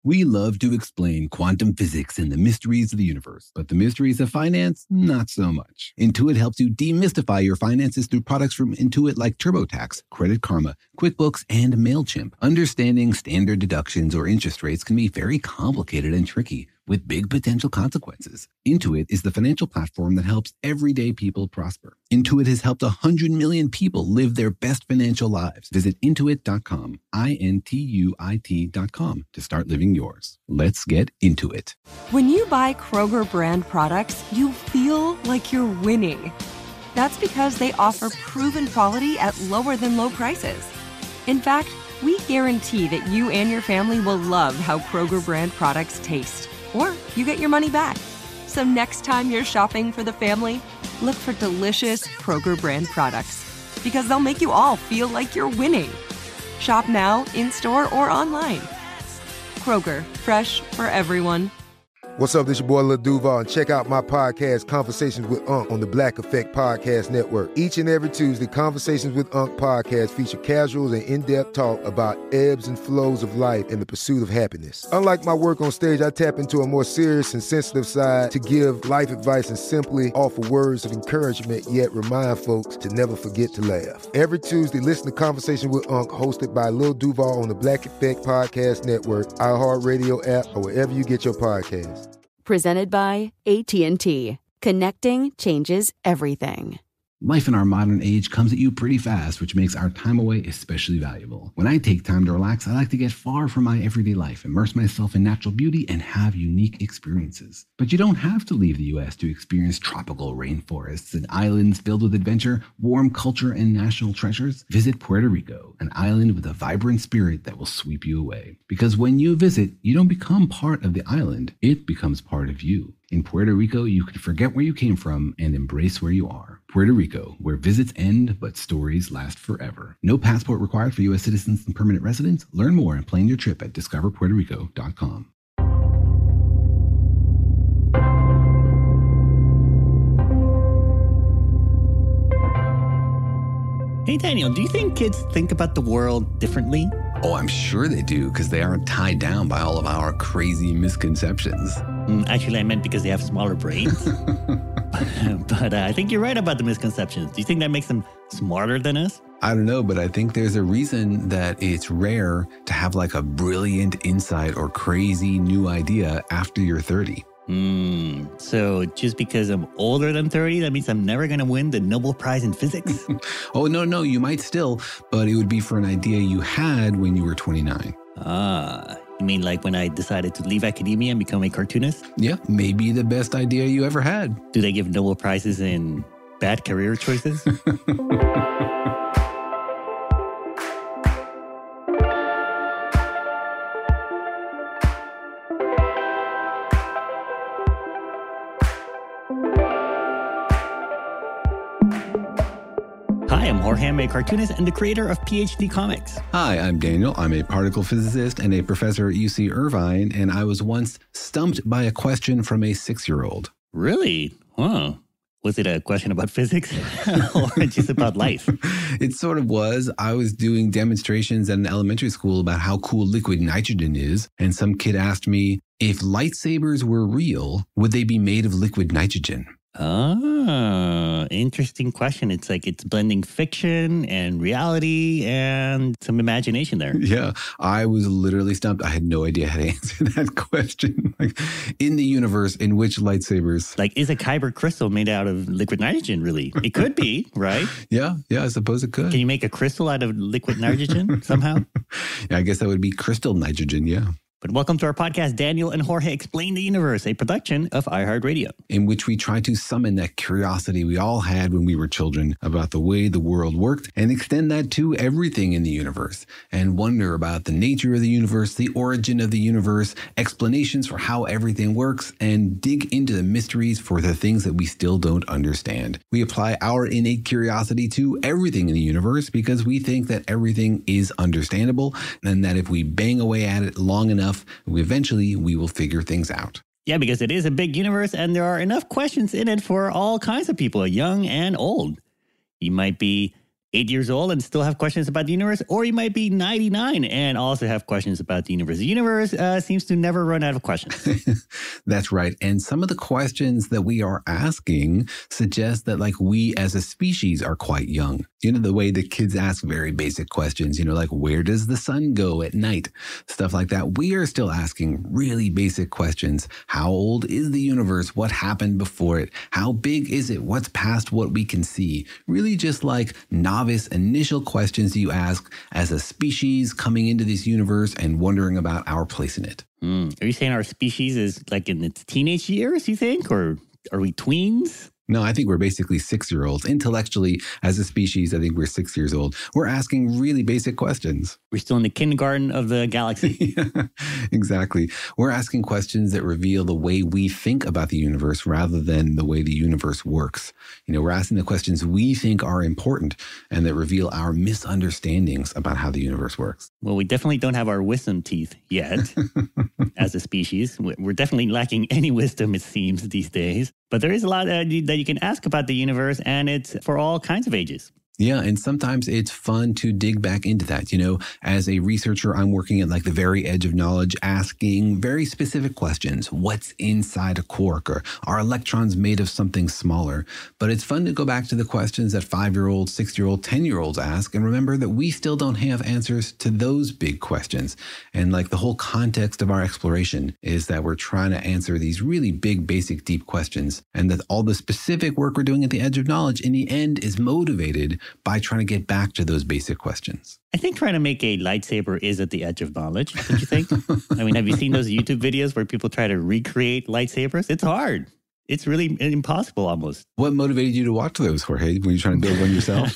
We love to explain quantum physics and the mysteries of the universe, but the mysteries of finance, not so much. Intuit helps you demystify your finances through products from Intuit like TurboTax, Credit Karma, QuickBooks, and MailChimp. Understanding standard deductions or interest rates can be very complicated and tricky, with big potential consequences. Intuit is the financial platform that helps everyday people prosper. Intuit has helped 100 million people live their best financial lives. Visit Intuit.com, Intuit.com, to start living yours. Let's get into it. When you buy Kroger brand products, you feel like you're winning. That's because they offer proven quality at lower than low prices. In fact, we guarantee that you and your family will love how Kroger brand products taste, or you get your money back. So next time you're shopping for the family, look for delicious Kroger brand products, because they'll make you all feel like you're winning. Shop now, in-store, or online. Kroger, fresh for everyone. What's up, this your boy Lil Duval, and check out my podcast, Conversations with Unc, on the Black Effect Podcast Network. Each and every Tuesday, Conversations with Unc podcast feature casual and in-depth talk about ebbs and flows of life and the pursuit of happiness. Unlike my work on stage, I tap into a more serious and sensitive side to give life advice and simply offer words of encouragement, yet remind folks to never forget to laugh. Every Tuesday, listen to Conversation with Unc, hosted by Lil Duval on the Black Effect Podcast Network, iHeartRadio app, or wherever you get your podcasts. Presented by AT&T. Connecting changes everything. Life in our modern age comes at you pretty fast, which makes our time away especially valuable. When I take time to relax, I like to get far from my everyday life, immerse myself in natural beauty, and have unique experiences. But you don't have to leave the U.S. to experience tropical rainforests and islands filled with adventure, warm culture, and national treasures. Visit Puerto Rico, an island with a vibrant spirit that will sweep you away. Because when you visit, you don't become part of the island, it becomes part of you. In Puerto Rico, you can forget where you came from and embrace where you are. Puerto Rico, where visits end, but stories last forever. No passport required for U.S. citizens and permanent residents. Learn more and plan your trip at discoverpuertorico.com. Hey, Daniel, do you think kids think about the world differently? Oh, I'm sure they do, because they aren't tied down by all of our crazy misconceptions. Actually, I meant because they have smaller brains. But I think you're right about the misconceptions. Do you think that makes them smarter than us? I don't know, but I think there's a reason that it's rare to have like a brilliant insight or crazy new idea after you're 30. So just because I'm older than 30, that means I'm never going to win the Nobel Prize in Physics? Oh, no, you might still, but it would be for an idea you had when you were 29. You mean like when I decided to leave academia and become a cartoonist? Yeah, maybe the best idea you ever had. Do they give Nobel Prizes in bad career choices? Hi, I'm Jorge. I'm a cartoonist and the creator of PhD Comics. Hi, I'm Daniel. I'm a particle physicist and a professor at UC Irvine, and I was once stumped by a question from a 6-year-old. Really? Huh. Was it a question about physics or just about life? It sort of was. I was doing demonstrations at an elementary school about how cool liquid nitrogen is, and some kid asked me, if lightsabers were real, would they be made of liquid nitrogen? Interesting question. It's like it's blending fiction and reality and some imagination there. Yeah, I was literally stumped. I had no idea how to answer that question. Like, in the universe, in which lightsabers? Like, is a kyber crystal made out of liquid nitrogen, really? It could be, right? Yeah, I suppose it could. Can you make a crystal out of liquid nitrogen somehow? Yeah, I guess that would be crystal nitrogen, yeah. But welcome to our podcast, Daniel and Jorge Explain the Universe, a production of iHeartRadio. In which we try to summon that curiosity we all had when we were children about the way the world worked and extend that to everything in the universe and wonder about the nature of the universe, the origin of the universe, explanations for how everything works, and dig into the mysteries for the things that we still don't understand. We apply our innate curiosity to everything in the universe because we think that everything is understandable and that if we bang away at it long enough, eventually we will figure things out. Yeah, because it is a big universe and there are enough questions in it for all kinds of people, young and old. You might be 8 years old and still have questions about the universe, or you might be 99 and also have questions about the universe. The universe seems to never run out of questions. That's right. And some of the questions that we are asking suggest that like we as a species are quite young. You know, the way that kids ask very basic questions, you know, like where does the sun go at night? Stuff like that. We are still asking really basic questions. How old is the universe? What happened before it? How big is it? What's past what we can see? Really just like novice initial questions you ask as a species coming into this universe and wondering about our place in it. Are you saying our species is like in its teenage years, you think? Or are we tweens? No, I think we're basically 6-year-olds. Intellectually, as a species, I think we're 6 years old. We're asking really basic questions. We're still in the kindergarten of the galaxy. Yeah, exactly. We're asking questions that reveal the way we think about the universe rather than the way the universe works. You know, we're asking the questions we think are important and that reveal our misunderstandings about how the universe works. Well, we definitely don't have our wisdom teeth yet as a species. We're definitely lacking any wisdom, it seems, these days. But there is a lot that you can ask about the universe, and it's for all kinds of ages. Yeah, and sometimes it's fun to dig back into that. You know, as a researcher, I'm working at like the very edge of knowledge, asking very specific questions. What's inside a quark? Or are electrons made of something smaller? But it's fun to go back to the questions that 5-year-olds, 6-year-olds, 10-year-olds ask and remember that we still don't have answers to those big questions. And like the whole context of our exploration is that we're trying to answer these really big, basic, deep questions. And that all the specific work we're doing at the edge of knowledge in the end is motivated by trying to get back to those basic questions. I think trying to make a lightsaber is at the edge of knowledge, don't you think? I mean, have you seen those YouTube videos where people try to recreate lightsabers? It's hard. It's really impossible almost. What motivated you to watch those, Jorge? Were you trying to build one yourself?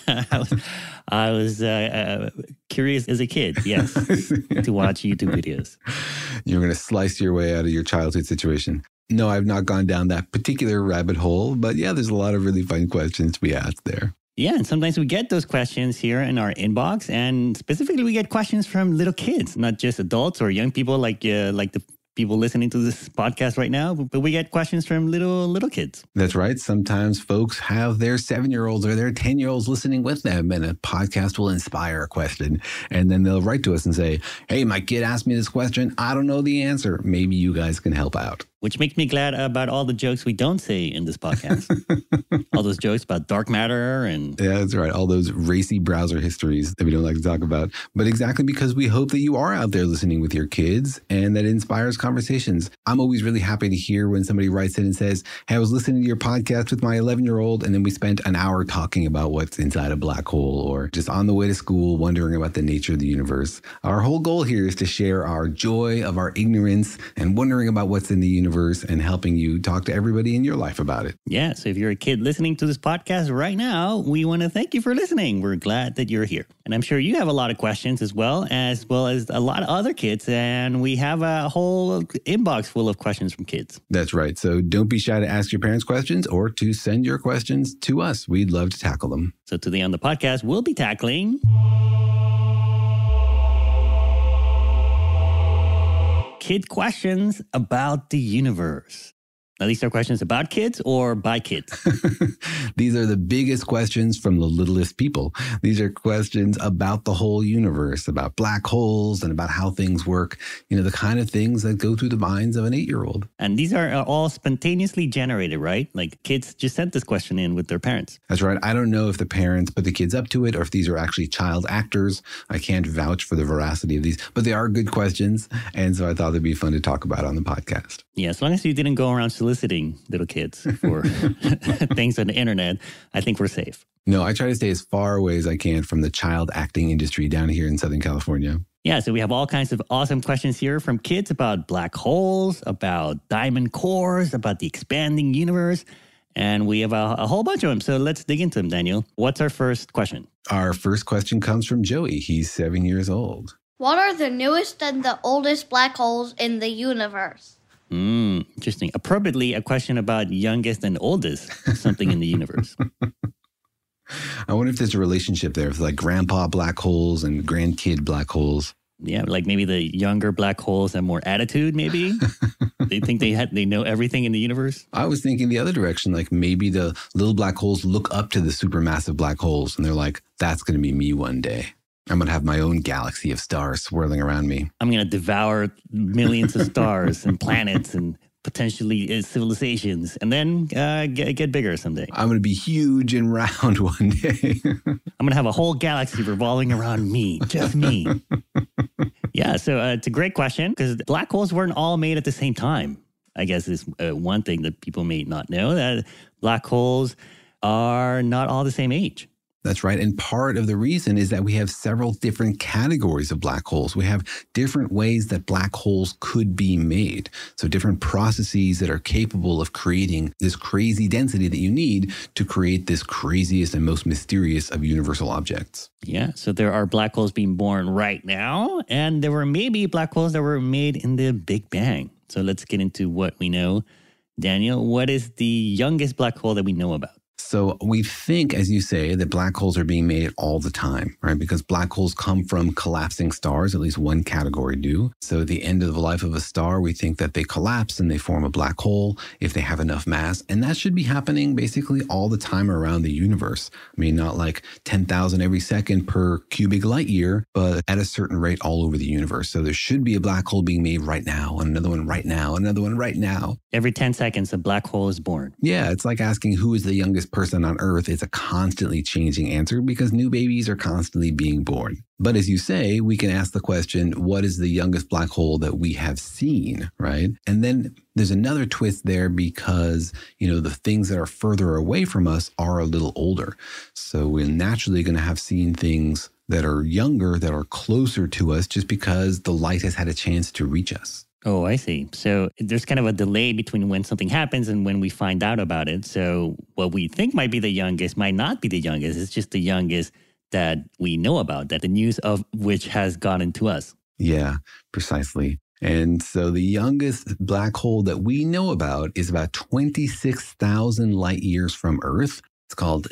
I was curious as a kid, yes, to watch YouTube videos. You're going to slice your way out of your childhood situation. No, I've not gone down that particular rabbit hole, but yeah, there's a lot of really fun questions to be asked there. Yeah, and sometimes we get those questions here in our inbox, and specifically we get questions from little kids, not just adults or young people like the people listening to this podcast right now, but we get questions from little kids. That's right. Sometimes folks have their 7-year-olds or their 10-year-olds listening with them, and a podcast will inspire a question. And then they'll write to us and say, hey, my kid asked me this question. I don't know the answer. Maybe you guys can help out. Which makes me glad about all the jokes we don't say in this podcast. All those jokes about dark matter and... Yeah, that's right. All those racy browser histories that we don't like to talk about. But exactly because we hope that you are out there listening with your kids and that inspires conversations. I'm always really happy to hear when somebody writes in and says, hey, I was listening to your podcast with my 11-year-old and then we spent an hour talking about what's inside a black hole or just on the way to school wondering about the nature of the universe. Our whole goal here is to share our joy of our ignorance and wondering about what's in the universe and helping you talk to everybody in your life about it. Yeah, so if you're a kid listening to this podcast right now, we want to thank you for listening. We're glad that you're here. And I'm sure you have a lot of questions as well as a lot of other kids. And we have a whole inbox full of questions from kids. That's right. So don't be shy to ask your parents questions or to send your questions to us. We'd love to tackle them. So today on the podcast, we'll be tackling... kid questions about the universe. Now, these are questions about kids or by kids? These are the biggest questions from the littlest people. These are questions about the whole universe, about black holes and about how things work, you know, the kind of things that go through the minds of an 8-year-old. And these are all spontaneously generated, right? Like kids just sent this question in with their parents. That's right. I don't know if the parents put the kids up to it or if these are actually child actors. I can't vouch for the veracity of these, but they are good questions. And so I thought they'd be fun to talk about on the podcast. Yeah, as long as you didn't go around soliciting little kids for things on the internet, I think we're safe. No, I try to stay as far away as I can from the child acting industry down here in Southern California. Yeah, so we have all kinds of awesome questions here from kids about black holes, about diamond cores, about the expanding universe. And we have a whole bunch of them. So let's dig into them, Daniel. What's our first question? Our first question comes from Joey. He's 7 years old. What are the newest and the oldest black holes in the universe? Interesting. Appropriately, a question about youngest and oldest something in the universe. I wonder if there's a relationship there with like grandpa black holes and grandkid black holes. Yeah, like maybe the younger black holes have more attitude, maybe. They think they know everything in the universe? I was thinking the other direction, like maybe the little black holes look up to the supermassive black holes and they're like, that's going to be me one day. I'm going to have my own galaxy of stars swirling around me. I'm going to devour millions of stars and planets and potentially civilizations, and then get bigger someday. I'm going to be huge and round one day. I'm going to have a whole galaxy revolving around me, just me. Yeah, so it's a great question because black holes weren't all made at the same time. I guess is one thing that people may not know, that black holes are not all the same age. That's right. And part of the reason is that we have several different categories of black holes. We have different ways that black holes could be made. So different processes that are capable of creating this crazy density that you need to create this craziest and most mysterious of universal objects. Yeah. So there are black holes being born right now, and there were maybe black holes that were made in the Big Bang. So let's get into what we know. Daniel, what is the youngest black hole that we know about? So we think, as you say, that black holes are being made all the time, right? Because black holes come from collapsing stars, at least one category do. So at the end of the life of a star, we think that they collapse and they form a black hole if they have enough mass. And that should be happening basically all the time around the universe. I mean, not like 10,000 every second per cubic light year, but at a certain rate all over the universe. So there should be a black hole being made right now, and another one right now, another one right now. Every 10 seconds, a black hole is born. Yeah, it's like asking who is the youngest person on Earth. It's a constantly changing answer because new babies are constantly being born. But as you say, we can ask the question, what is the youngest black hole that we have seen, right? And then there's another twist there because, the things that are further away from us are a little older. So we're naturally going to have seen things that are younger, that are closer to us just because the light has had a chance to reach us. Oh, I see. So there's kind of a delay between when something happens and when we find out about it. So what we think might be the youngest might not be the youngest. It's just the youngest that we know about, that the news of which has gotten to us. Yeah, precisely. And so the youngest black hole that we know about is about 26,000 light years from Earth. It's called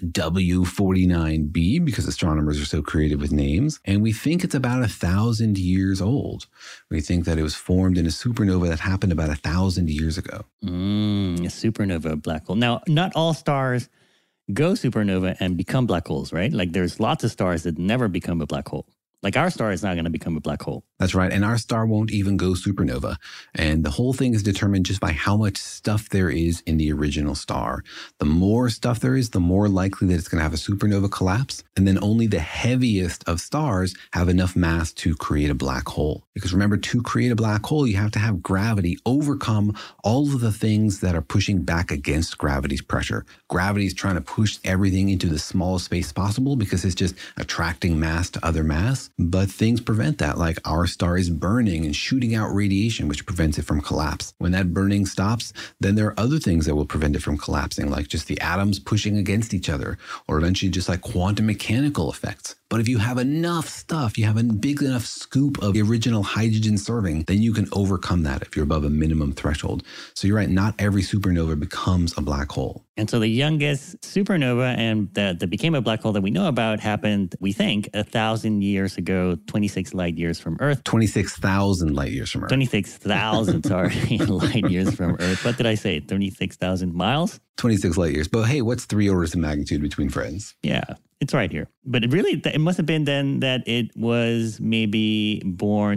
W49b because astronomers are so creative with names. And we think it's about 1,000 years old. We think that it was formed in a supernova that happened about 1,000 years ago. A supernova black hole. Now, not all stars go supernova and become black holes, right? Like there's lots of stars that never become a black hole. Like our star is not going to become a black hole. That's right. And our star won't even go supernova. And the whole thing is determined just by how much stuff there is in the original star. The more stuff there is, the more likely that it's going to have a supernova collapse. And then only the heaviest of stars have enough mass to create a black hole. Because remember, to create a black hole, you have to have gravity overcome all of the things that are pushing back against gravity's pressure. Gravity is trying to push everything into the smallest space possible because it's just attracting mass to other mass. But things prevent that, like our star is burning and shooting out radiation, which prevents it from collapse. When that burning stops, then there are other things that will prevent it from collapsing, like just the atoms pushing against each other, or eventually just like quantum mechanical effects. But if you have enough stuff, you have a big enough scoop of the original hydrogen serving, then you can overcome that if you're above a minimum threshold. So you're right, not every supernova becomes a black hole. And so the youngest supernova and that became a black hole that we know about happened, we think, 1,000 years ago, 26 light years from Earth. 26,000 light years from Earth. 26,000, sorry, light years from Earth. What did I say? 26,000 miles? 26 light years. But hey, what's 3 orders of magnitude between friends? Yeah, it's right here. But it must have been then that it was maybe born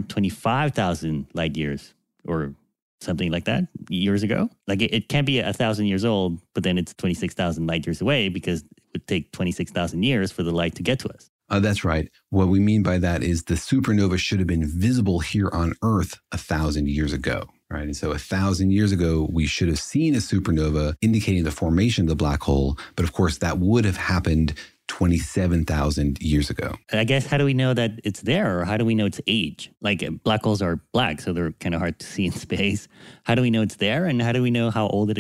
25,000 light years or something like that years ago. Like it can't be 1,000 years old, but then it's 26,000 light years away because it would take 26,000 years for the light to get to us. That's right. What we mean by that is the supernova should have been visible here on Earth 1,000 years ago, right? And so 1,000 years ago, we should have seen a supernova indicating the formation of the black hole. But of course, that would have happened 27,000 years ago. I guess, how do we know that it's there, or how do we know its age? Like black holes are black, so they're kind of hard to see in space. How do we know it's there, and how do we know how old it is?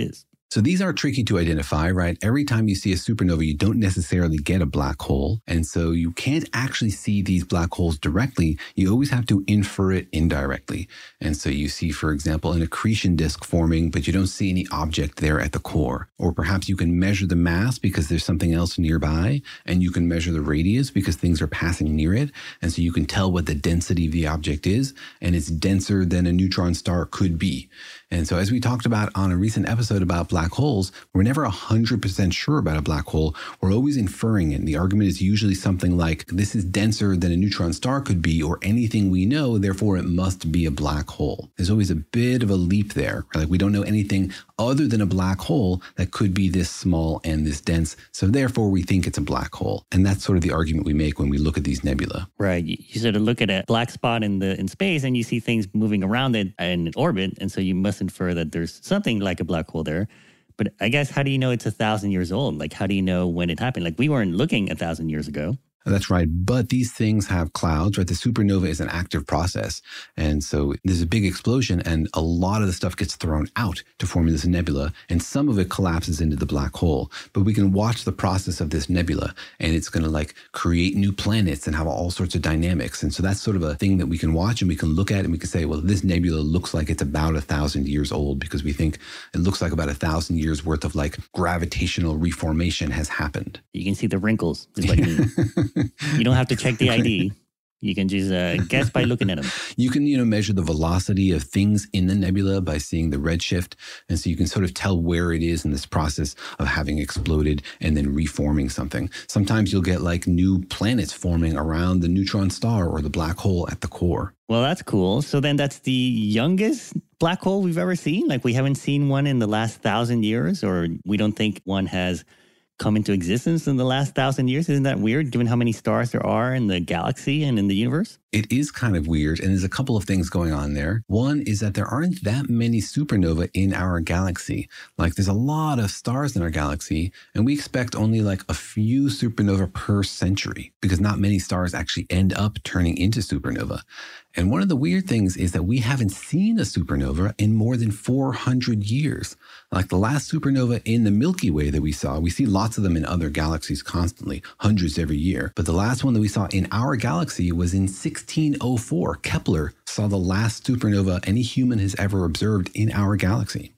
So these are tricky to identify, right? Every time you see a supernova, you don't necessarily get a black hole. And so you can't actually see these black holes directly. You always have to infer it indirectly. And so you see, for example, an accretion disk forming, but you don't see any object there at the core. Or perhaps you can measure the mass because there's something else nearby, and you can measure the radius because things are passing near it. And so you can tell what the density of the object is, and it's denser than a neutron star could be. And so as we talked about on a recent episode about black holes, we're never 100% sure about a black hole. We're always inferring it. And the argument is usually something like, this is denser than a neutron star could be, or anything we know, therefore it must be a black hole. There's always a bit of a leap there. Like we don't know anything other than a black hole that could be this small and this dense. So therefore we think it's a black hole. And that's sort of the argument we make when we look at these nebula. Right. You sort of look at a black spot in space and you see things moving around it in orbit. And so you must infer that there's something like a black hole there. But I guess, how do you know it's 1,000 years old? Like, how do you know when it happened? Like, we weren't looking 1,000 years ago. That's right. But these things have clouds, right? The supernova is an active process. And so there's a big explosion and a lot of the stuff gets thrown out to form this nebula. And some of it collapses into the black hole. But we can watch the process of this nebula and it's going to like create new planets and have all sorts of dynamics. And so that's sort of a thing that we can watch and we can look at and we can say, well, this nebula looks like it's about 1,000 years old because we think it looks like about 1,000 years worth of like gravitational reformation has happened. You can see the wrinkles. Is what you mean. You don't have to check the ID. You can just guess by looking at them. You can, measure the velocity of things in the nebula by seeing the redshift. And so you can sort of tell where it is in this process of having exploded and then reforming something. Sometimes you'll get like new planets forming around the neutron star or the black hole at the core. Well, that's cool. So then that's the youngest black hole we've ever seen? Like we haven't seen one in the last 1,000 years, or we don't think one has come into existence in the last 1,000 years? Isn't that weird, given how many stars there are in the galaxy and in the universe? It is kind of weird, and there's a couple of things going on there. One is that there aren't that many supernova in our galaxy. Like, there's a lot of stars in our galaxy, and we expect only like a few supernova per century, because not many stars actually end up turning into supernova. And one of the weird things is that we haven't seen a supernova in more than 400 years. Like the last supernova in the Milky Way that we see lots of them in other galaxies constantly, hundreds every year. But the last one that we saw in our galaxy was in 1604. Kepler saw the last supernova any human has ever observed in our galaxy.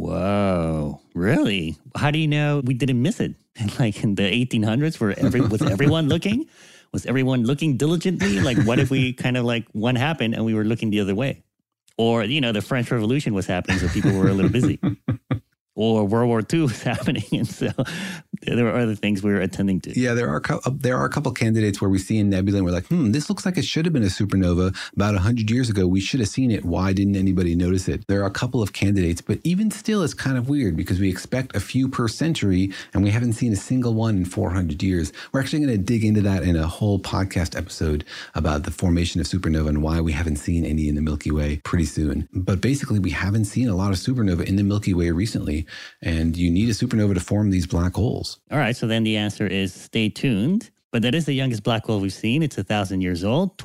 Whoa, really? How do you know we didn't miss it? Like in the 1800s, was everyone looking? Was everyone looking diligently? Like, what if we kind of like one happened and we were looking the other way? Or, the French Revolution was happening, so people were a little busy. Or World War II was happening, and so there were other things we were attending to. Yeah, there are a couple candidates where we see a nebula and we're like, this looks like it should have been a supernova about 100 years ago. We should have seen it. Why didn't anybody notice it? There are a couple of candidates, but even still, it's kind of weird because we expect a few per century and we haven't seen a single one in 400 years. We're actually going to dig into that in a whole podcast episode about the formation of supernova and why we haven't seen any in the Milky Way pretty soon. But basically, we haven't seen a lot of supernova in the Milky Way recently. And you need a supernova to form these black holes. All right. So then the answer is stay tuned. But that is the youngest black hole we've seen. It's 1,000 years old,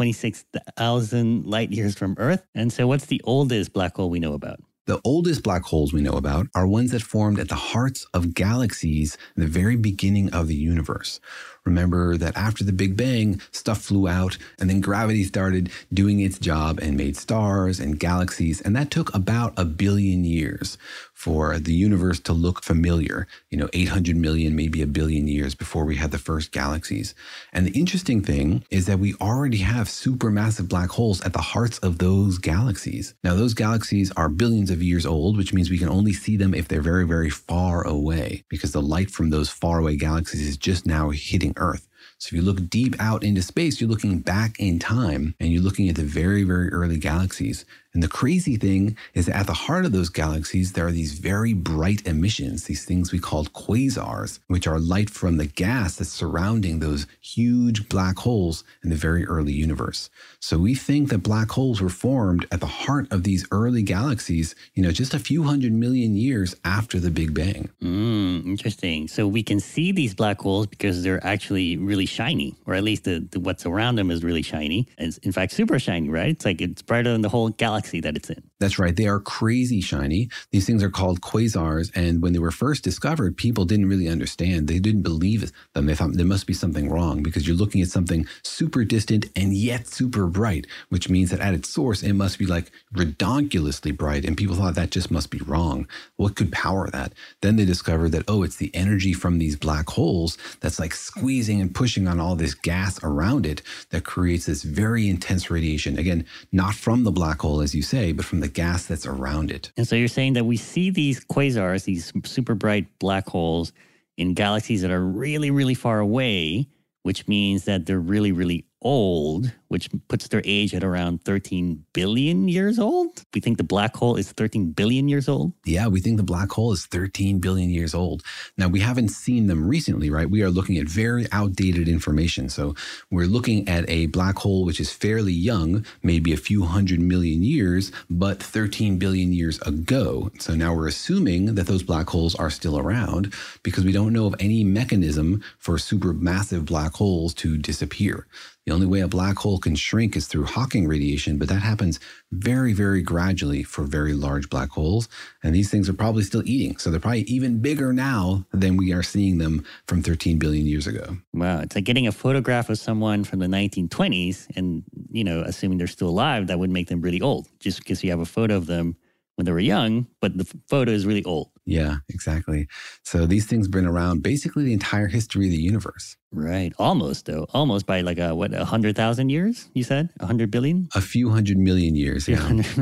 26,000 light years from Earth. And so what's the oldest black hole we know about? The oldest black holes we know about are ones that formed at the hearts of galaxies in the very beginning of the universe. Remember that after the Big Bang, stuff flew out and then gravity started doing its job and made stars and galaxies. And that took about 1 billion years for the universe to look familiar. 800 million, maybe 1 billion years before we had the first galaxies. And the interesting thing is that we already have supermassive black holes at the hearts of those galaxies. Now, those galaxies are billions of years old, which means we can only see them if they're very, very far away, because the light from those faraway galaxies is just now hitting Earth. So if you look deep out into space, you're looking back in time and you're looking at the very, very early galaxies. And the crazy thing is that at the heart of those galaxies, there are these very bright emissions, these things we call quasars, which are light from the gas that's surrounding those huge black holes in the very early universe. So we think that black holes were formed at the heart of these early galaxies, just a few 100 million years after the Big Bang. Interesting. So we can see these black holes because they're actually really shiny, or at least what's around them is really shiny. It's in fact super shiny, right? It's brighter than the whole galaxy galaxy that it's in. That's right. They are crazy shiny. These things are called quasars. And when they were first discovered, people didn't really understand. They didn't believe them. They thought there must be something wrong because you're looking at something super distant and yet super bright, which means that at its source, it must be like redonkulously bright. And people thought that just must be wrong. What could power that? Then they discovered that, oh, it's the energy from these black holes that's like squeezing and pushing on all this gas around it that creates this very intense radiation. Again, not from the black hole, as you say, but from the gas that's around it. And so you're saying that we see these quasars, these super bright black holes in galaxies that are really, really far away, which means that they're really, really old, which puts their age at around 13 billion years old. We think the black hole is 13 billion years old. Yeah, we think the black hole is 13 billion years old. Now, we haven't seen them recently, right? We are looking at very outdated information. So we're looking at a black hole which is fairly young, maybe a few 100 million years, but 13 billion years ago. So now we're assuming that those black holes are still around because we don't know of any mechanism for supermassive black holes to disappear. The only way a black hole can shrink is through Hawking radiation, but that happens very, very gradually for very large black holes. And these things are probably still eating. So they're probably even bigger now than we are seeing them from 13 billion years ago. Wow. It's like getting a photograph of someone from the 1920s and, assuming they're still alive, that would make them really old just because you have a photo of them when they were young, but the photo is really old. Yeah, exactly. So these things have been around basically the entire history of the universe. Right. Almost, though. Almost by 100,000 years, you said? 100 billion? A few 100 million years, yeah.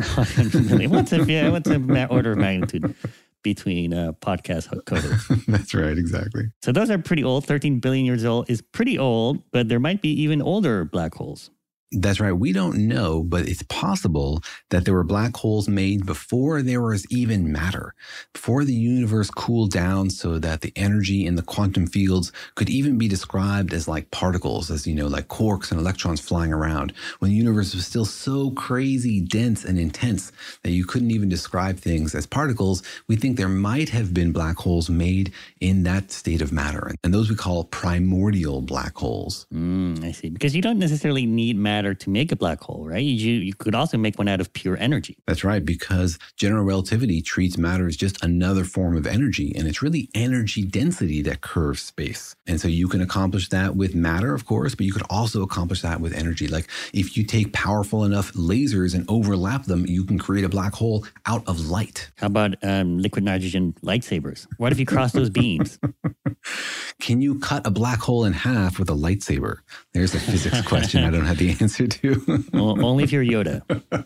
100 million. What's the order of magnitude between podcast co-hosts? That's right, exactly. So those are pretty old. 13 billion years old is pretty old, but there might be even older black holes. That's right. We don't know, but it's possible that there were black holes made before there was even matter, before the universe cooled down so that the energy in the quantum fields could even be described as like particles, as like quarks and electrons flying around, when the universe was still so crazy dense and intense that you couldn't even describe things as particles. We think there might have been black holes made in that state of matter, and those we call primordial black holes. I see. Because you don't necessarily need matter to make a black hole, right? You could also make one out of pure energy. That's right, because general relativity treats matter as just another form of energy, and it's really energy density that curves space. And so you can accomplish that with matter, of course, but you could also accomplish that with energy. Like if you take powerful enough lasers and overlap them, you can create a black hole out of light. How about liquid nitrogen lightsabers? What if you cross those beams? Can you cut a black hole in half with a lightsaber? There's a physics question I don't have the answer to. Well, only if you're Yoda.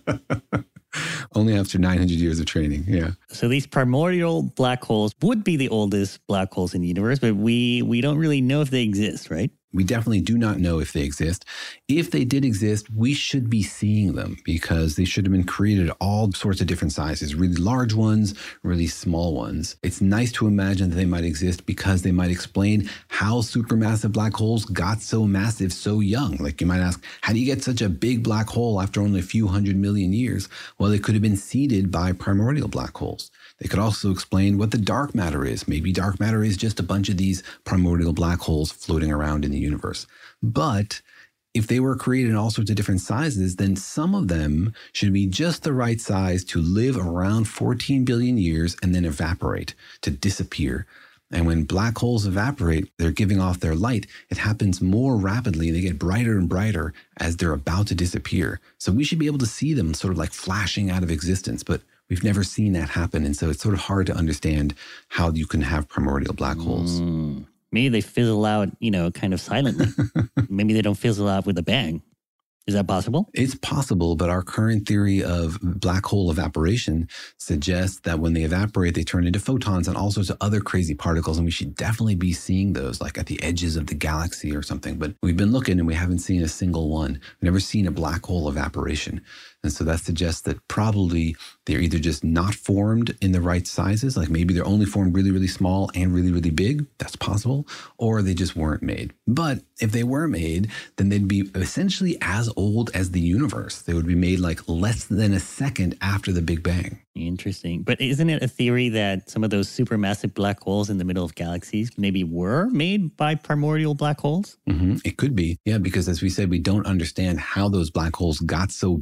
Only after 900 years of training, yeah. So these primordial black holes would be the oldest black holes in the universe, but we don't really know if they exist, right? We definitely do not know if they exist. If they did exist, we should be seeing them because they should have been created at all sorts of different sizes, really large ones, really small ones. It's nice to imagine that they might exist because they might explain how supermassive black holes got so massive so young. Like you might ask, how do you get such a big black hole after only a few 100 million years? Well, they could have been seeded by primordial black holes. They could also explain what the dark matter is. Maybe dark matter is just a bunch of these primordial black holes floating around in the universe. But if they were created in all sorts of different sizes, then some of them should be just the right size to live around 14 billion years and then evaporate, to disappear. And when black holes evaporate, they're giving off their light. It happens more rapidly. They get brighter and brighter as they're about to disappear. So we should be able to see them sort of like flashing out of existence. But we've never seen that happen. And so it's sort of hard to understand how you can have primordial black holes. Maybe they fizzle out, kind of silently. Maybe they don't fizzle out with a bang. Is that possible? It's possible, but our current theory of black hole evaporation suggests that when they evaporate, they turn into photons and all sorts of other crazy particles, and we should definitely be seeing those, like at the edges of the galaxy or something. But we've been looking and we haven't seen a single one. We've never seen a black hole evaporation. And so that suggests that probably they're either just not formed in the right sizes, like maybe they're only formed really, really small and really, really big. That's possible. Or they just weren't made. But if they were made, then they'd be essentially as old as the universe. They would be made like less than a second after the Big Bang. Interesting. But isn't it a theory that some of those supermassive black holes in the middle of galaxies maybe were made by primordial black holes? It could be. Yeah, because as we said, we don't understand how those black holes got so big so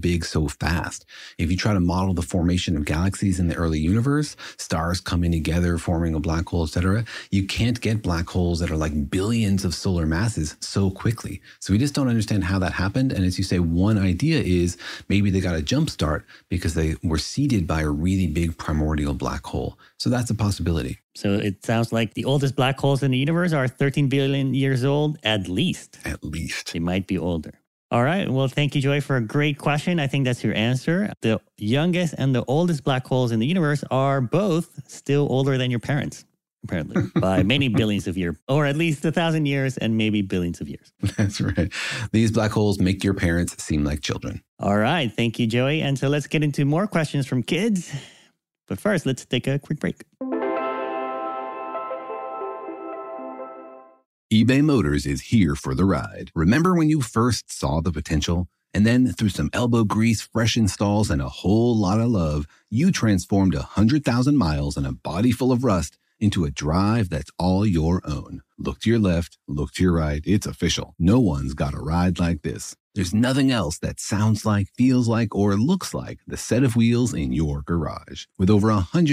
so fast. If you try to model the formation of galaxies in the early universe, stars coming together, forming a black hole, etc., you can't get black holes that are like billions of solar masses so quickly. So we just don't understand how that happened. And as you say, one idea is maybe they got a jump start because they were seeded by a really big primordial black hole. So that's a possibility. So it sounds like the oldest black holes in the universe are 13 billion years old, at least. At least. They might be older. All right. Well, thank you, Joy, for a great question. I think that's your answer. The youngest and the oldest black holes in the universe are both still older than your parents, apparently, by many billions of years, or at least 1,000 years and maybe billions of years. That's right. These black holes make your parents seem like children. All right. Thank you, Joey. And so let's get into more questions from kids. But first, let's take a quick break. eBay Motors is here for the ride. Remember when you first saw the potential? And then through some elbow grease, fresh installs, and a whole lot of love, you transformed 100,000 miles and a body full of rust into a drive that's all your own. Look to your left, look to your right. It's official. No one's got a ride like this. There's nothing else that sounds like, feels like, or looks like the set of wheels in your garage. With over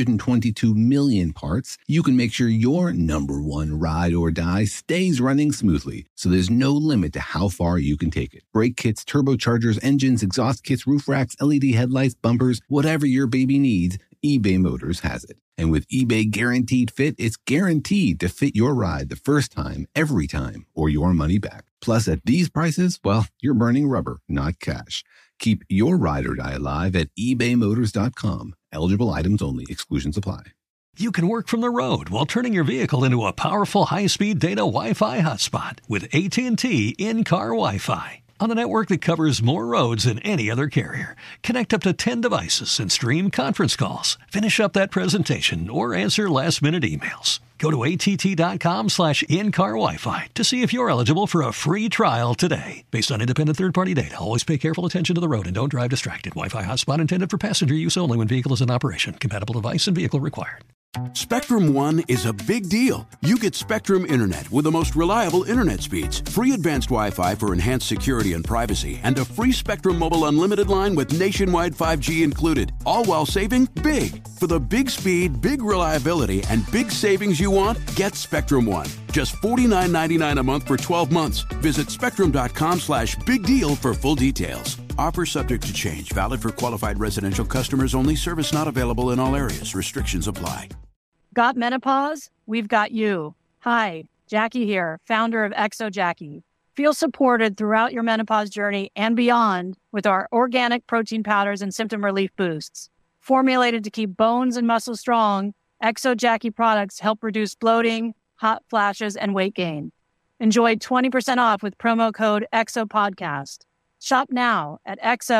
122 million parts, you can make sure your number one ride or die stays running smoothly, so there's no limit to how far you can take it. Brake kits, turbochargers, engines, exhaust kits, roof racks, LED headlights, bumpers, whatever your baby needs, eBay Motors has it. And with eBay Guaranteed Fit, it's guaranteed to fit your ride the first time, every time, or your money back. Plus, at these prices, well, you're burning rubber, not cash. Keep your ride or die alive at ebaymotors.com. Eligible items only. Exclusions apply. You can work from the road while turning your vehicle into a powerful high-speed data Wi-Fi hotspot with AT&T in-car Wi-Fi. On a network that covers more roads than any other carrier. Connect up to 10 devices and stream conference calls. Finish up that presentation or answer last-minute emails. Go to att.com/in-car Wi-Fi to see if you're eligible for a free trial today. Based on independent third-party data, always pay careful attention to the road and don't drive distracted. Wi-Fi hotspot intended for passenger use only when vehicle is in operation. Compatible device and vehicle required. Spectrum One is a big deal. You get Spectrum Internet with the most reliable internet speeds, free advanced Wi-Fi for enhanced security and privacy, and a free Spectrum Mobile Unlimited line with nationwide 5G included, all while saving big. For the big speed, big reliability, and big savings you want, get Spectrum One. Just $49.99 a month for 12 months. Visit spectrum.com/big deal for full details. Offer subject to change. Valid for qualified residential customers only. Service not available in all areas. Restrictions apply. Got menopause? We've got you. Hi, Jackie here, founder of Exo Jackie. Feel supported throughout your menopause journey and beyond with our organic protein powders and symptom relief boosts. Formulated to keep bones and muscles strong, Exo Jackie products help reduce bloating, hot flashes, and weight gain. Enjoy 20% off with promo code EXOPODCAST. Shop now at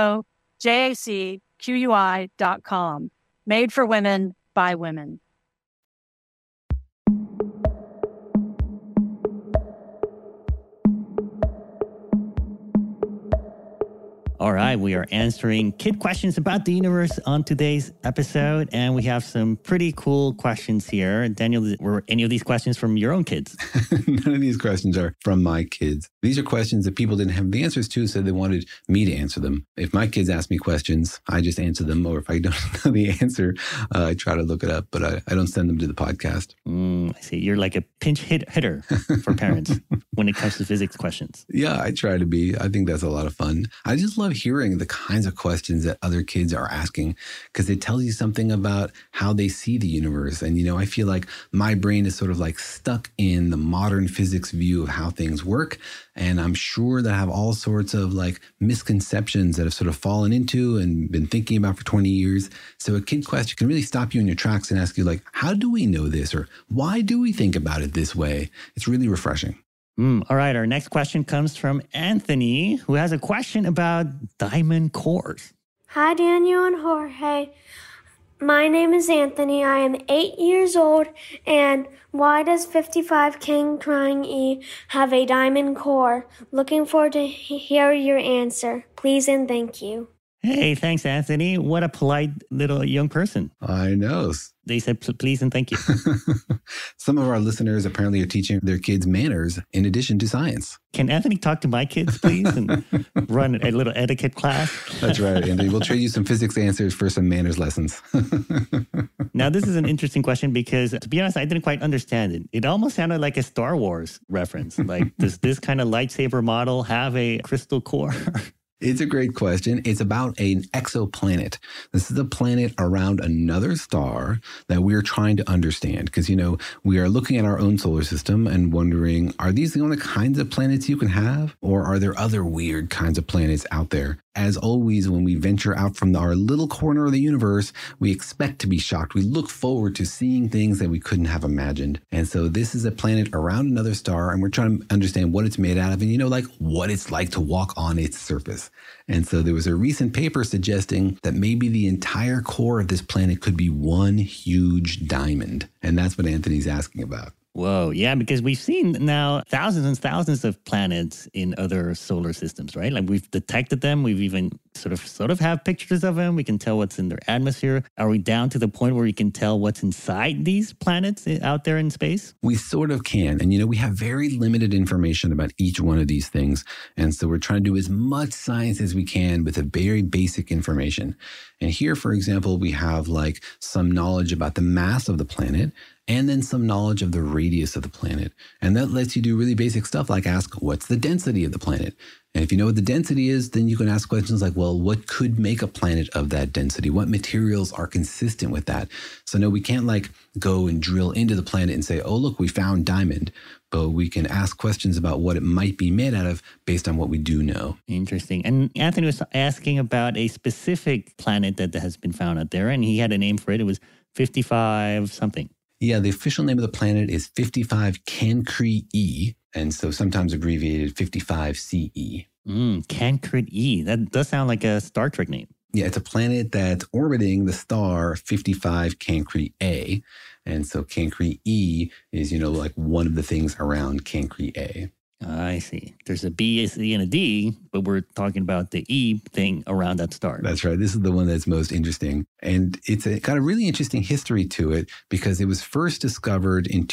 exojacqui.com. Made for women, by women. All right, we are answering kid questions about the universe on today's episode, and we have some pretty cool questions here. Daniel, were any of these questions from your own kids? None of these questions are from my kids. These are questions that people didn't have the answers to, so they wanted me to answer them. If my kids ask me questions, I just answer them, or if I don't know the answer, I try to look it up, but I don't send them to the podcast. I see. You're like a pinch hitter for parents when it comes to physics questions. Yeah, I try to be. I think that's a lot of fun. I just love hearing the kinds of questions that other kids are asking because it tells you something about how they see the universe. And, you know, I feel like my brain is sort of like stuck in the modern physics view of how things work. And I'm sure that I have all sorts of like misconceptions that have sort of fallen into and been thinking about for 20 years. So a kid question can really stop you in your tracks and ask you like, how do we know this? Or why do we think about it this way? It's really refreshing. All right, our next question comes from Anthony, who has a question about diamond cores. Hi, Daniel and Jorge. My name is Anthony. I am 8 years old. And why does 55 King Trying E have a diamond core? Looking forward to hear your answer. Please and thank you. Hey, thanks, Anthony. What a polite little young person. I know. They said please and thank you. Some of our listeners apparently are teaching their kids manners in addition to science. Can Anthony talk to my kids, please, and run a little etiquette class? That's right, Anthony. We'll trade you some physics answers for some manners lessons. Now, this is an interesting question because, to be honest, I didn't quite understand it. It almost sounded like a Star Wars reference. Like, does this kind of lightsaber model have a crystal core? It's a great question. It's about an exoplanet. This is a planet around another star that we're trying to understand because, we are looking at our own solar system and wondering, are these the only kinds of planets you can have? Or are there other weird kinds of planets out there? As always, when we venture out from our little corner of the universe, we expect to be shocked. We look forward to seeing things that we couldn't have imagined. And so this is a planet around another star, and we're trying to understand what it's made out of and, what it's like to walk on its surface. And so there was a recent paper suggesting that maybe the entire core of this planet could be one huge diamond. And that's what Anthony's asking about. Whoa. Yeah, because we've seen now thousands and thousands of planets in other solar systems, right? Like we've detected them. We've even sort of have pictures of them. We can tell what's in their atmosphere. Are we down to the point where we can tell what's inside these planets out there in space? We sort of can. And, we have very limited information about each one of these things. And so we're trying to do as much science as we can with a very basic information. And here, for example, we have some knowledge about the mass of the planet and then some knowledge of the radius of the planet. And that lets you do really basic stuff like ask, what's the density of the planet? And if you know what the density is, then you can ask questions like, well, what could make a planet of that density? What materials are consistent with that? So no, we can't go and drill into the planet and say, oh, look, we found diamond. But we can ask questions about what it might be made out of based on what we do know. Interesting. And Anthony was asking about a specific planet that has been found out there, and he had a name for it. It was 55 something. Yeah, the official name of the planet is 55 Cancri E, and so sometimes abbreviated 55 CE. Cancri E. That does sound like a Star Trek name. Yeah, it's a planet that's orbiting the star 55 Cancri A. And so Cancri E is, one of the things around Cancri A. I see. There's a B, a C, and a D, but we're talking about the E thing around that star. That's right. This is the one that's most interesting. And it's got a really interesting history to it because it was first discovered in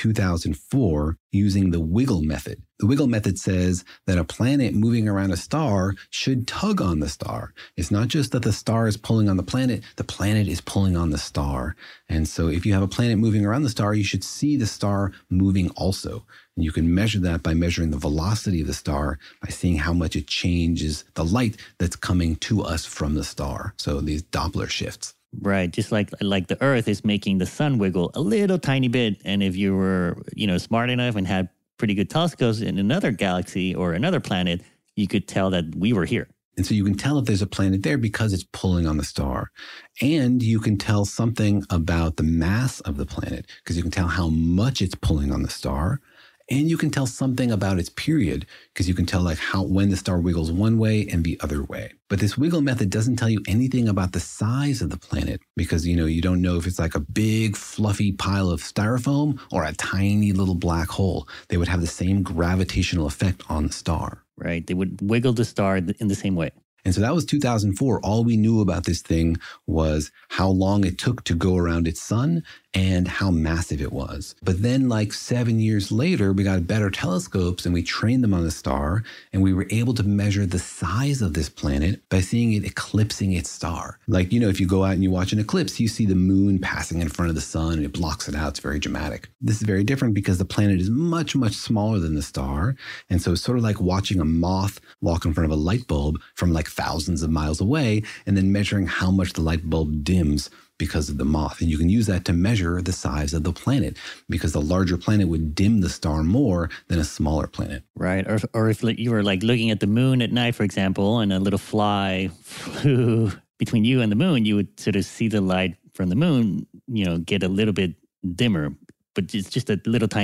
2004 using the Wiggle method. The Wiggle method says that a planet moving around a star should tug on the star. It's not just that the star is pulling on the planet is pulling on the star. And so if you have a planet moving around the star, you should see the star moving also. And you can measure that by measuring the velocity of the star, by seeing how much it changes the light that's coming to us from the star. So these Doppler shifts. Right. Just like the Earth is making the sun wiggle a little tiny bit. And if you were, smart enough and had pretty good telescopes in another galaxy or another planet, you could tell that we were here. And so you can tell if there's a planet there because it's pulling on the star. And you can tell something about the mass of the planet because you can tell how much it's pulling on the star. And you can tell something about its period because you can tell when the star wiggles one way and the other way. But this Wiggle method doesn't tell you anything about the size of the planet because, you don't know if it's like a big fluffy pile of styrofoam or a tiny little black hole. They would have the same gravitational effect on the star. Right. They would wiggle the star in the same way. And so that was 2004. All we knew about this thing was how long it took to go around its sun and how massive it was. But then 7 years later, we got better telescopes and we trained them on the star and we were able to measure the size of this planet by seeing it eclipsing its star. If you go out and you watch an eclipse, you see the moon passing in front of the sun and it blocks it out. It's very dramatic. This is very different because the planet is much, much smaller than the star. And so it's sort of like watching a moth walk in front of a light bulb from thousands of miles away and then measuring how much the light bulb dims because of the moth. And you can use that to measure the size of the planet because the larger planet would dim the star more than a smaller planet. Right. Or if you were looking at the moon at night, for example, and a little fly flew between you and the moon, you would sort of see the light from the moon, get a little bit dimmer, but it's just a little tiny bit.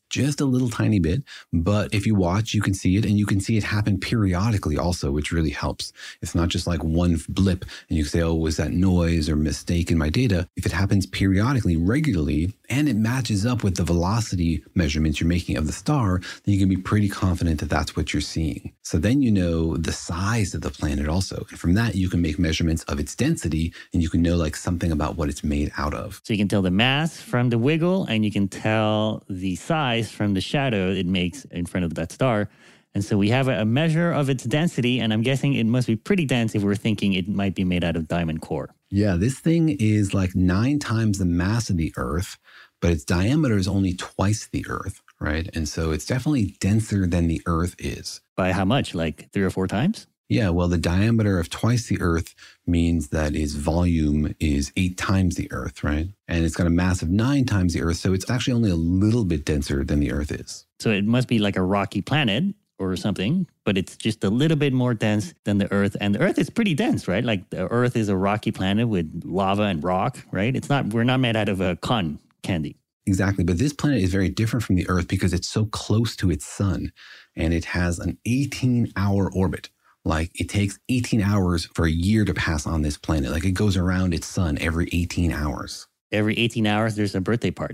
just a little tiny bit. But if you watch, you can see it, and you can see it happen periodically also, which really helps. It's not just like one blip and you say, oh, was that noise or mistake in my data? If it happens periodically, regularly, and it matches up with the velocity measurements you're making of the star, then you can be pretty confident that that's what you're seeing. So then you know the size of the planet also. And from that, you can make measurements of its density, and you can know like something about what it's made out of. So you can tell the mass from the wiggle, and you can tell the size from the shadow it makes in front of that star. And so we have a measure of its density, and I'm guessing it must be pretty dense if we're thinking it might be made out of diamond core. Yeah, this thing is like 9 times the mass of the Earth, but its diameter is only twice the Earth, right? And so it's definitely denser than the Earth is. By how much? Like 3 or 4 times? Yeah, well, the diameter of twice the Earth means that its volume is 8 times the Earth, right? And it's got a mass of 9 times the Earth, so it's actually only a little bit denser than the Earth is. So it must be like a rocky planet or something, but it's just a little bit more dense than the Earth. And the Earth is pretty dense, right? Like the Earth is a rocky planet with lava and rock, right? We're not made out of a cotton candy. Exactly. But this planet is very different from the Earth because it's so close to its sun, and it has an 18-hour orbit. Like it takes 18 hours for a year to pass on this planet. Like it goes around its sun every 18 hours. Every 18 hours, there's a birthday party.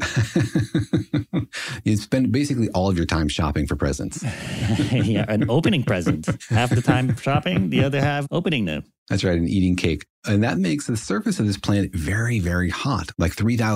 You spend basically all of your time shopping for presents. Yeah, and opening presents. Half the time shopping, the other half opening them. That's right, and eating cake. And that makes the surface of this planet very, very hot, like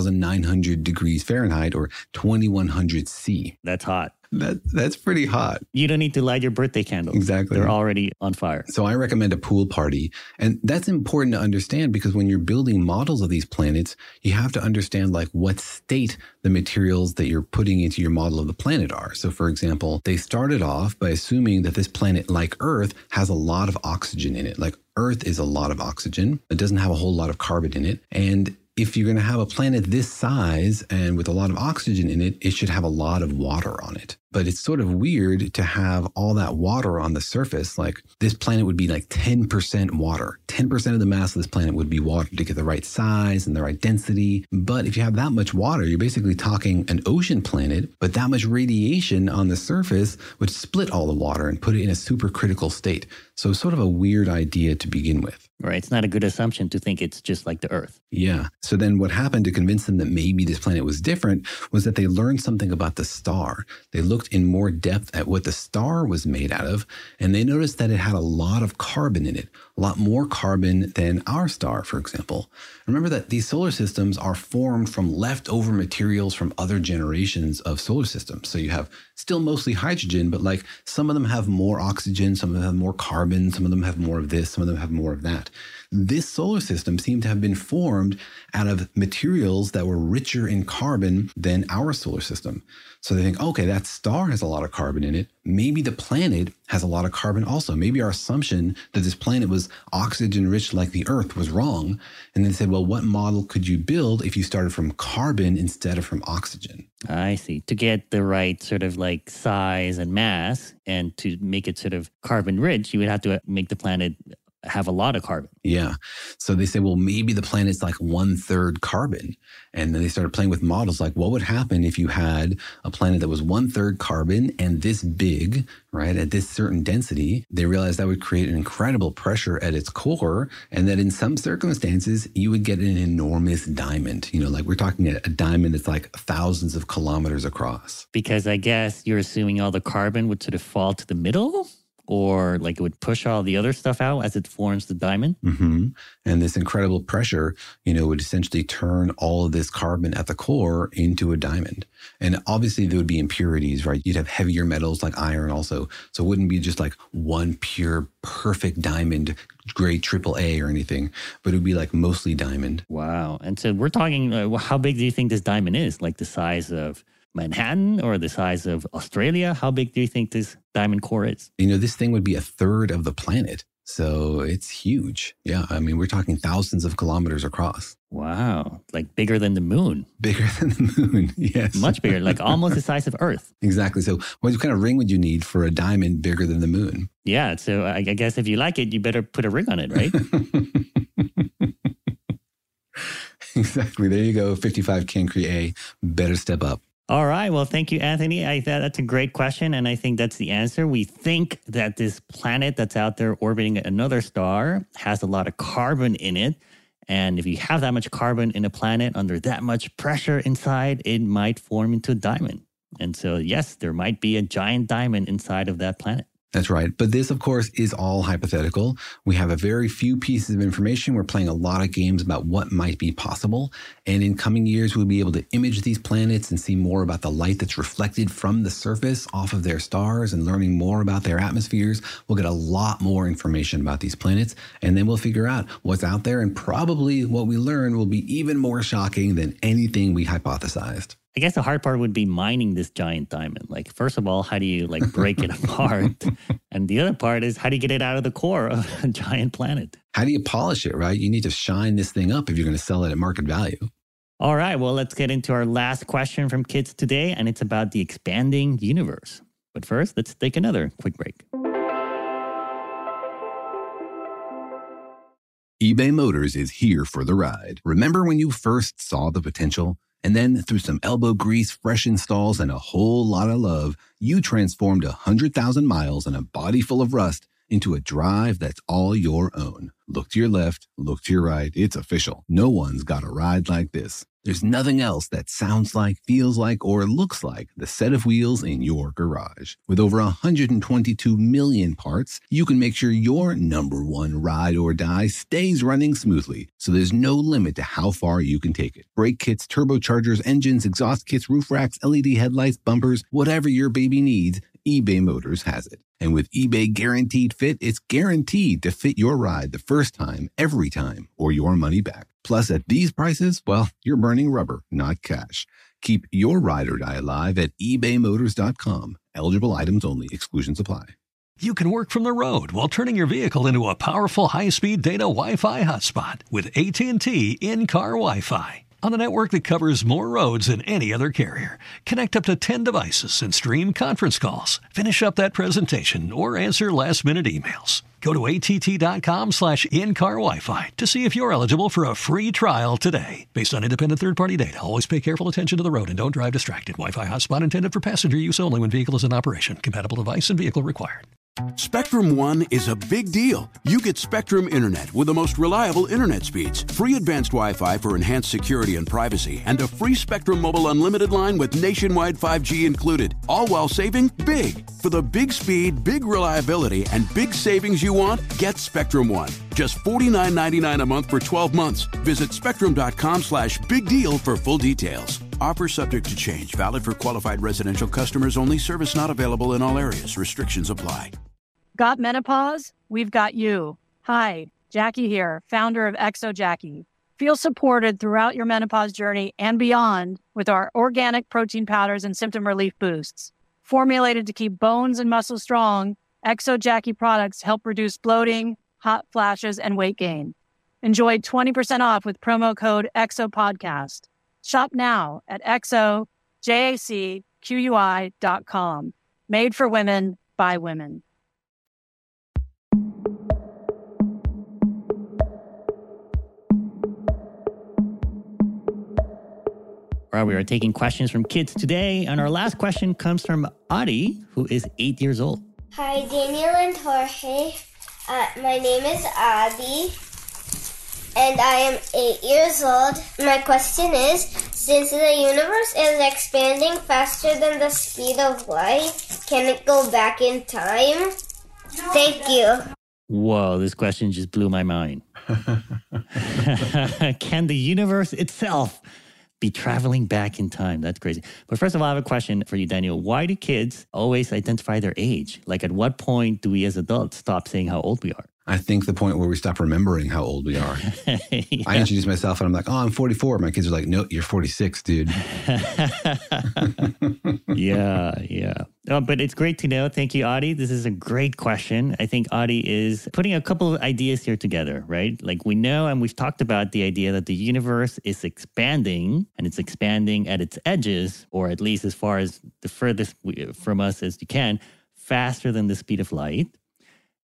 3,900 degrees Fahrenheit or 2,100 C. That's hot. That's pretty hot. You don't need to light your birthday candles. Exactly. They're already on fire. So I recommend a pool party. And that's important to understand because when you're building models of these planets, you have to understand like what state the materials that you're putting into your model of the planet are. So for example, they started off by assuming that this planet, like Earth, has a lot of oxygen in it. Like Earth is a lot of oxygen. It doesn't have a whole lot of carbon in it. And if you're going to have a planet this size and with a lot of oxygen in it, it should have a lot of water on it. But it's sort of weird to have all that water on the surface. Like this planet would be like 10% water. 10% of the mass of this planet would be water to get the right size and the right density. But if you have that much water, you're basically talking an ocean planet, but that much radiation on the surface would split all the water and put it in a supercritical state. So sort of a weird idea to begin with. Right. It's not a good assumption to think it's just like the Earth. Yeah. So then what happened to convince them that maybe this planet was different was that they learned something about the star. They looked in more depth at what the star was made out of, and they noticed that it had a lot of carbon in it, a lot more carbon than our star, for example. Remember that these solar systems are formed from leftover materials from other generations of solar systems. So you have still mostly hydrogen, but like some of them have more oxygen, some of them have more carbon, some of them have more of this, some of them have more of that. This solar system seemed to have been formed out of materials that were richer in carbon than our solar system. So they think, okay, that star has a lot of carbon in it. Maybe the planet has a lot of carbon also. Maybe our assumption that this planet was oxygen rich like the Earth was wrong. And they said, well, what model could you build if you started from carbon instead of from oxygen? I see. To get the right sort of like size and mass and to make it sort of carbon rich, you would have to make the planet have a lot of carbon. Yeah. So they say, well, maybe the planet's like 1/3 carbon. And then they started playing with models like what would happen if you had a planet that was 1/3 carbon and this big, right, at this certain density. They realized that would create an incredible pressure at its core, and that in some circumstances, you would get an enormous diamond. You know, like we're talking a diamond that's like thousands of kilometers across. Because I guess you're assuming all the carbon would sort of fall to the middle? Or like it would push all the other stuff out as it forms the diamond? Mm-hmm. And this incredible pressure, you know, would essentially turn all of this carbon at the core into a diamond. And obviously there would be impurities, right? You'd have heavier metals like iron also. So it wouldn't be just like one pure, perfect diamond, grade AAA or anything, but it would be like mostly diamond. Wow. And so we're talking, how big do you think this diamond is? Like the size of Manhattan or the size of Australia? How big do you think this diamond core is? You know, this thing would be 1/3 of the planet. So it's huge. Yeah. I mean, we're talking thousands of kilometers across. Wow. Like bigger than the moon. Bigger than the moon. Yes. Much bigger, like almost the size of Earth. Exactly. So what kind of ring would you need for a diamond bigger than the moon? Yeah. So I guess if you like it, you better put a ring on it, right? Exactly. There you go. 55 Cancri A. Better step up. All right. Well, thank you, Anthony. I thought that's a great question, and I think that's the answer. We think that this planet that's out there orbiting another star has a lot of carbon in it. And if you have that much carbon in a planet under that much pressure inside, it might form into a diamond. And so, yes, there might be a giant diamond inside of that planet. That's right. But this, of course, is all hypothetical. We have a very few pieces of information. We're playing a lot of games about what might be possible. And in coming years, we'll be able to image these planets and see more about the light that's reflected from the surface off of their stars and learning more about their atmospheres. We'll get a lot more information about these planets. And then we'll figure out what's out there. And probably what we learn will be even more shocking than anything we hypothesized. I guess the hard part would be mining this giant diamond. Like, first of all, how do you break it apart? And the other part is, how do you get it out of the core of a giant planet? How do you polish it, right? You need to shine this thing up if you're going to sell it at market value. All right, well, let's get into our last question from kids today, and it's about the expanding universe. But first, let's take another quick break. eBay Motors is here for the ride. Remember when you first saw the potential? And then through some elbow grease, fresh installs, and a whole lot of love, you transformed 100,000 miles and a body full of rust into a drive that's all your own. Look to your left, look to your right. It's official. No one's got a ride like this. There's nothing else that sounds like, feels like, or looks like the set of wheels in your garage. With over 122 million parts, you can make sure your number one ride or die stays running smoothly, so there's no limit to how far you can take it. Brake kits, turbochargers, engines, exhaust kits, roof racks, LED headlights, bumpers, whatever your baby needs, eBay Motors has it. And with eBay Guaranteed Fit, it's guaranteed to fit your ride the first time, every time, or your money back. Plus, at these prices, well, you're burning rubber, not cash. Keep your ride or die alive at ebaymotors.com. Eligible items only. Exclusions apply. You can work from the road while turning your vehicle into a powerful high-speed data Wi-Fi hotspot with AT&T in-car Wi-Fi. On a network that covers more roads than any other carrier. Connect up to 10 devices and stream conference calls. Finish up that presentation or answer last-minute emails. Go to att.com/in-car Wi-Fi to see if you're eligible for a free trial today. Based on independent third-party data, always pay careful attention to the road and don't drive distracted. Wi-Fi hotspot intended for passenger use only when vehicle is in operation. Compatible device and vehicle required. Spectrum One is a big deal. You get Spectrum Internet with the most reliable internet speeds, free advanced Wi-Fi for enhanced security and privacy, and a free Spectrum Mobile Unlimited line with nationwide 5G included, all while saving big. For the big speed, big reliability, and big savings you want, get Spectrum One. Just $49.99 a month for 12 months. Visit spectrum.com/big deal for full details. Offer subject to change. Valid for qualified residential customers only. Service not available in all areas. Restrictions apply. Got menopause? We've got you. Hi, Jackie here, founder of Exo Jackie. Feel supported throughout your menopause journey and beyond with our organic protein powders and symptom relief boosts. Formulated to keep bones and muscles strong, Exo Jackie products help reduce bloating, hot flashes, and weight gain. Enjoy 20% off with promo code EXOPODCAST. Shop now at exojacqui.com. Made for women, by women. All right, we are taking questions from kids today, and our last question comes from Adi, who is 8 years old. Hi, Daniel and Jorge. My name is Adi, and I am 8 years old. My question is, since the universe is expanding faster than the speed of light, can it go back in time? Thank you. Whoa, this question just blew my mind. Can the universe itself be traveling back in time? That's crazy. But first of all, I have a question for you, Daniel. Why do kids always identify their age? Like, at what point do we as adults stop saying how old we are? I think the point where we stop remembering how old we are. Yeah. I introduce myself and I'm like, oh, I'm 44. My kids are like, no, you're 46, dude. Yeah. Oh, but it's great to know. Thank you, Adi. This is a great question. I think Adi is putting a couple of ideas here together, right? Like, we know, and we've talked about the idea that the universe is expanding, and it's expanding at its edges, or at least as far as the furthest from us as you can, faster than the speed of light.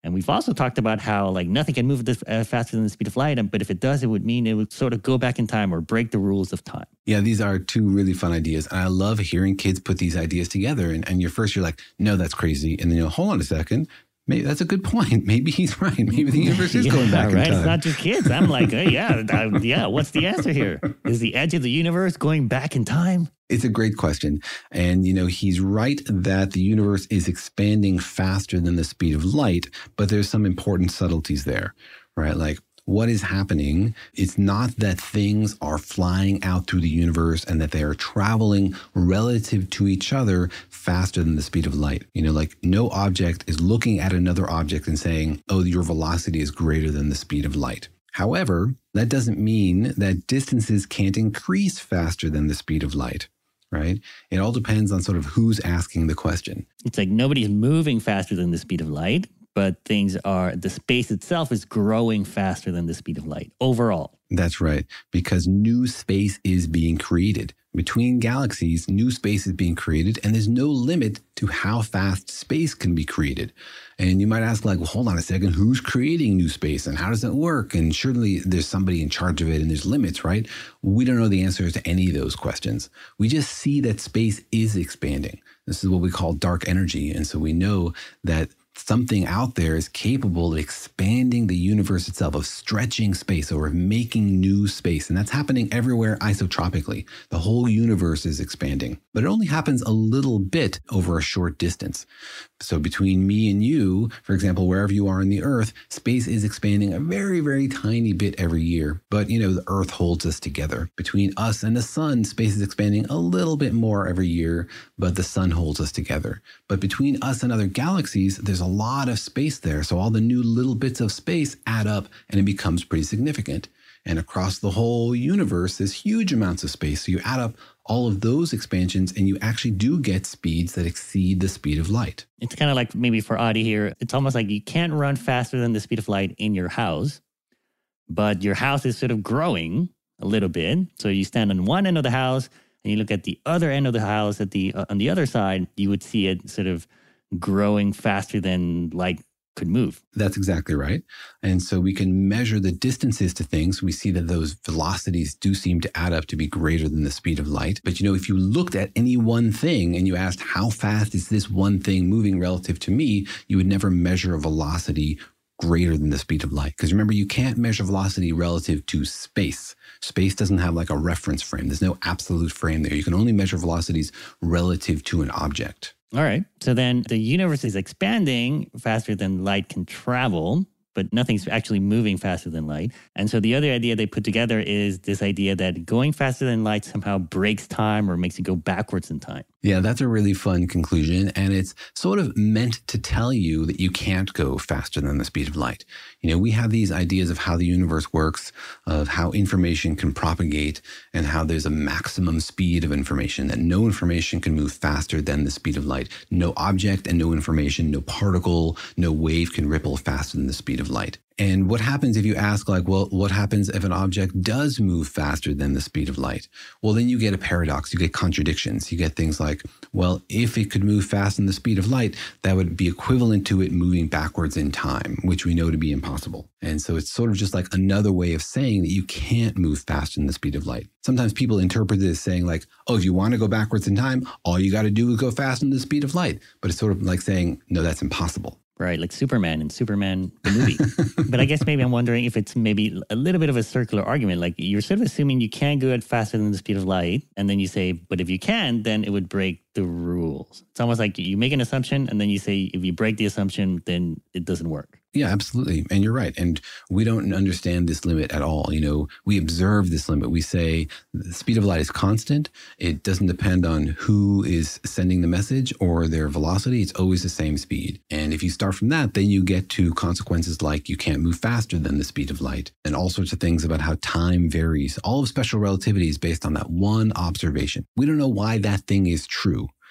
And we've also talked about how like nothing can move this faster than the speed of light. But if it does, it would mean it would sort of go back in time or break the rules of time. Yeah, these are two really fun ideas. And I love hearing kids put these ideas together. And you're like, no, that's crazy. And then hold on a second. Maybe that's a good point. Maybe he's right. Maybe the universe is going back in time. It's not just kids. I'm like, hey, yeah. What's the answer here? Is the edge of the universe going back in time? It's a great question. And, he's right that the universe is expanding faster than the speed of light, but there's some important subtleties there, right? Like, what is happening? It's not that things are flying out through the universe and that they are traveling relative to each other faster than the speed of light. Like no object is looking at another object and saying, oh, your velocity is greater than the speed of light. However, that doesn't mean that distances can't increase faster than the speed of light. Right? It all depends on sort of who's asking the question. It's like nobody's moving faster than the speed of light, but the space itself is growing faster than the speed of light overall. That's right, because new space is being created. Between galaxies, new space is being created, and there's no limit to how fast space can be created. And you might ask, like, well, hold on a second, who's creating new space and how does it work? And surely there's somebody in charge of it and there's limits, right? We don't know the answers to any of those questions. We just see that space is expanding. This is what we call dark energy. And so we know that something out there is capable of expanding the universe itself, of stretching space or of making new space. And that's happening everywhere isotropically. The whole universe is expanding, but it only happens a little bit over a short distance. So between me and you, for example, wherever you are in the Earth, space is expanding a very, very tiny bit every year. But, the Earth holds us together. Between us and the sun, space is expanding a little bit more every year, but the sun holds us together. But between us and other galaxies, there's a lot of space there. So all the new little bits of space add up and it becomes pretty significant. And across the whole universe, there's huge amounts of space. So you add up all of those expansions and you actually do get speeds that exceed the speed of light. It's kind of like maybe for Adi here, it's almost like you can't run faster than the speed of light in your house, but your house is sort of growing a little bit. So you stand on one end of the house and you look at the other end of the house on the other side, you would see it sort of growing faster than light could move. That's exactly right. And so we can measure the distances to things. We see that those velocities do seem to add up to be greater than the speed of light. But if you looked at any one thing and you asked how fast is this one thing moving relative to me, you would never measure a velocity greater than the speed of light. Because remember, you can't measure velocity relative to space. Space doesn't have like a reference frame. There's no absolute frame there. You can only measure velocities relative to an object. All right. So then the universe is expanding faster than light can travel, but nothing's actually moving faster than light. And so the other idea they put together is this idea that going faster than light somehow breaks time or makes you go backwards in time. Yeah, that's a really fun conclusion. And it's sort of meant to tell you that you can't go faster than the speed of light. We have these ideas of how the universe works, of how information can propagate, and how there's a maximum speed of information, that no information can move faster than the speed of light. No object and no information, no particle, no wave can ripple faster than the speed of light. And what happens if you ask, like, well, what happens if an object does move faster than the speed of light? Well, then you get a paradox, you get contradictions. You get things like, well, if it could move faster than the speed of light, that would be equivalent to it moving backwards in time, which we know to be impossible. And so it's sort of just like another way of saying that you can't move faster than the speed of light. Sometimes people interpret it as saying like, oh, if you want to go backwards in time, all you got to do is go faster than the speed of light. But it's sort of like saying, no, that's impossible. Right, like Superman in Superman, the movie. But I guess maybe I'm wondering if it's maybe a little bit of a circular argument. Like you're sort of assuming you can't go faster than the speed of light. And then you say, but if you can, then it would break the rules. It's almost like you make an assumption and then you say, if you break the assumption, then it doesn't work. Yeah, absolutely. And you're right. And we don't understand this limit at all. We observe this limit. We say the speed of light is constant. It doesn't depend on who is sending the message or their velocity. It's always the same speed. And if you start from that, then you get to consequences like you can't move faster than the speed of light and all sorts of things about how time varies. All of special relativity is based on that one observation. We don't know why that thing is true.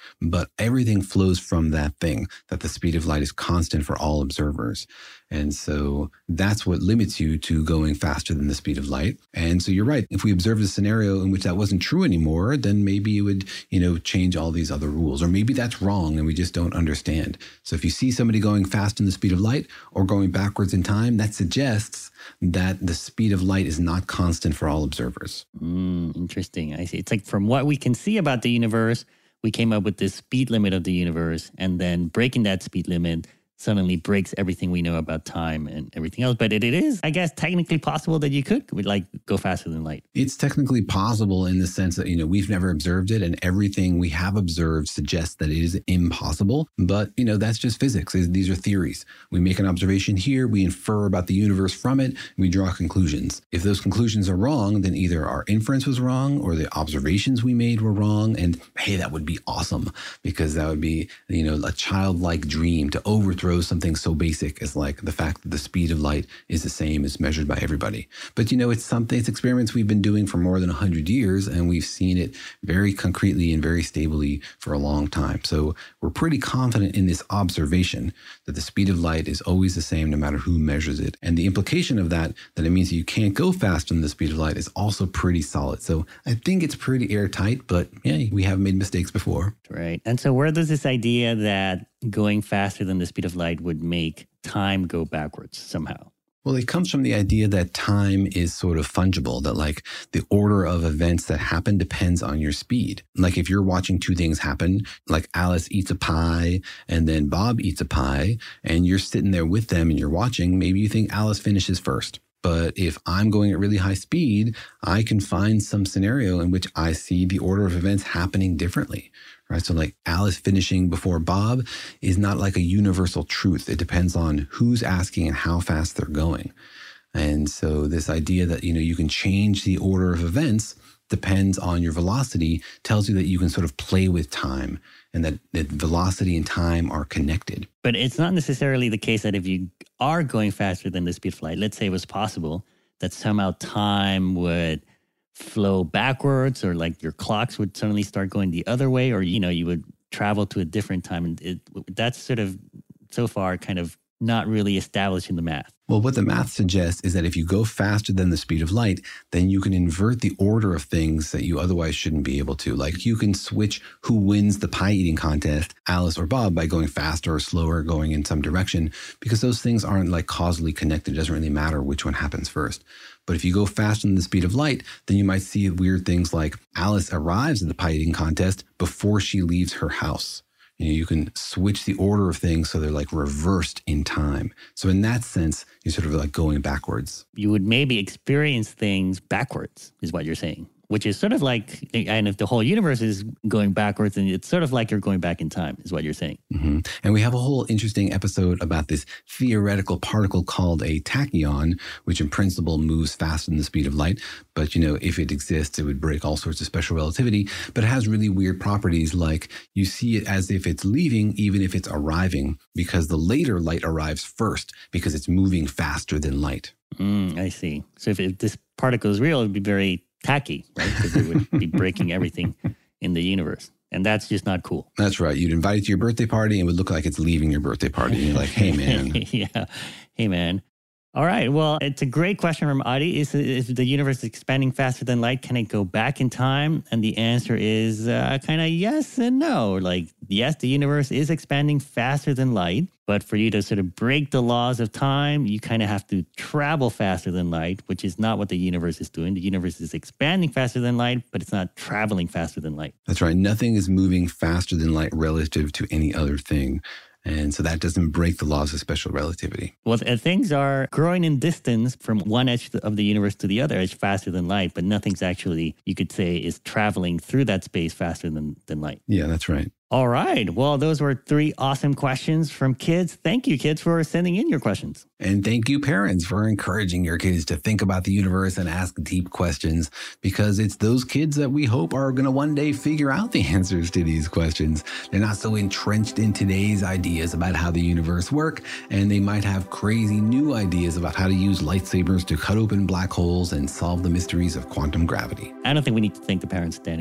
but everything flows from that thing, that the speed of light is constant for all observers. And so that's what limits you to going faster than the speed of light. And so you're right. If we observed a scenario in which that wasn't true anymore, then maybe it would, change all these other rules. Or maybe that's wrong and we just don't understand. So if you see somebody going fast in the speed of light or going backwards in time, that suggests that the speed of light is not constant for all observers. Interesting. I see. It's like from what we can see about the universe, we came up with this speed limit of the universe, and then breaking that speed limit suddenly breaks everything we know about time and everything else. But it is, I guess, technically possible that you could go faster than light. It's technically possible in the sense that, we've never observed it, and everything we have observed suggests that it is impossible. But, that's just physics. These are theories. We make an observation here, we infer about the universe from it, and we draw conclusions. If those conclusions are wrong, then either our inference was wrong or the observations we made were wrong. And hey, that would be awesome, because that would be, a childlike dream to overthrow something so basic as like the fact that the speed of light is the same as measured by everybody. But it's experiments we've been doing for more than 100 years, and we've seen it very concretely and very stably for a long time. So we're pretty confident in this observation that the speed of light is always the same no matter who measures it. And the implication of that it means that you can't go faster than the speed of light, is also pretty solid. So I think it's pretty airtight, but yeah, we have made mistakes before. Right. And so where does this idea that going faster than the speed of light would make time go backwards somehow? Well, it comes from the idea that time is sort of fungible, that like the order of events that happen depends on your speed. Like if you're watching two things happen, like Alice eats a pie and then Bob eats a pie, and you're sitting there with them and you're watching, maybe you think Alice finishes first. But if I'm going at really high speed, I can find some scenario in which I see the order of events happening differently. Right. So like Alice finishing before Bob is not like a universal truth. It depends on who's asking and how fast they're going. And so this idea that, you can change the order of events depends on your velocity tells you that you can sort of play with time, and that velocity and time are connected. But it's not necessarily the case that if you are going faster than the speed of light, let's say it was possible that somehow time would flow backwards, or like your clocks would suddenly start going the other way, or, you would travel to a different time. And that's sort of so far kind of not really established in the math. Well, what the math suggests is that if you go faster than the speed of light, then you can invert the order of things that you otherwise shouldn't be able to. Like you can switch who wins the pie eating contest, Alice or Bob, by going faster or slower, going in some direction, because those things aren't like causally connected. It doesn't really matter which one happens first. But if you go faster than the speed of light, then you might see weird things like Alice arrives at the pie eating contest before she leaves her house. You can switch the order of things so they're like reversed in time. So in that sense, you're sort of like going backwards. You would maybe experience things backwards, is what you're saying, which is sort of like, and if the whole universe is going backwards, then it's sort of like you're going back in time, is what you're saying. Mm-hmm. And we have a whole interesting episode about this theoretical particle called a tachyon, which in principle moves faster than the speed of light. But, if it exists, it would break all sorts of special relativity. But it has really weird properties, like you see it as if it's leaving, even if it's arriving, because the later light arrives first, because it's moving faster than light. I see. So if this particle is real, it would be very tacky, right? Because it would be breaking everything in the universe. And that's just not cool. That's right. You'd invite it to your birthday party and it would look like it's leaving your birthday party. And you're like, hey, man. Yeah. Hey, man. All right. Well, it's a great question from Adi. Is the universe expanding faster than light? Can it go back in time? And the answer is kind of yes and no. Like, yes, the universe is expanding faster than light. But for you to sort of break the laws of time, you kind of have to travel faster than light, which is not what the universe is doing. The universe is expanding faster than light, but it's not traveling faster than light. That's right. Nothing is moving faster than light relative to any other thing. And so that doesn't break the laws of special relativity. Well, things are growing in distance from one edge of the universe to the other edge faster than light, but nothing's actually, you could say, is traveling through that space faster than light. Yeah, that's right. All right. Well, those were 3 awesome questions from kids. Thank you, kids, for sending in your questions. And thank you, parents, for encouraging your kids to think about the universe and ask deep questions, because it's those kids that we hope are going to one day figure out the answers to these questions. They're not so entrenched in today's ideas about how the universe works, and they might have crazy new ideas about how to use lightsabers to cut open black holes and solve the mysteries of quantum gravity. I don't think we need to thank the parents, Daniel.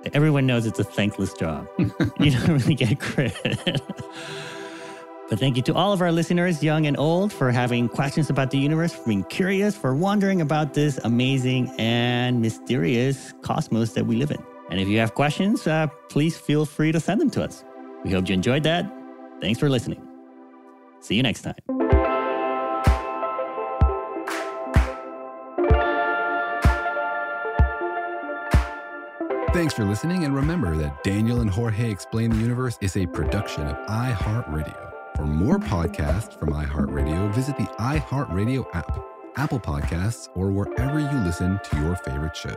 Everyone knows it's a thankless job. You don't really get credit. But thank you to all of our listeners, young and old, for having questions about the universe, for being curious, for wondering about this amazing and mysterious cosmos that we live in. And if you have questions, please feel free to send them to us. We hope you enjoyed that. Thanks for listening. See you next time. Thanks for listening, and remember that Daniel and Jorge Explain the Universe is a production of iHeartRadio. For more podcasts from iHeartRadio, visit the iHeartRadio app, Apple Podcasts, or wherever you listen to your favorite shows.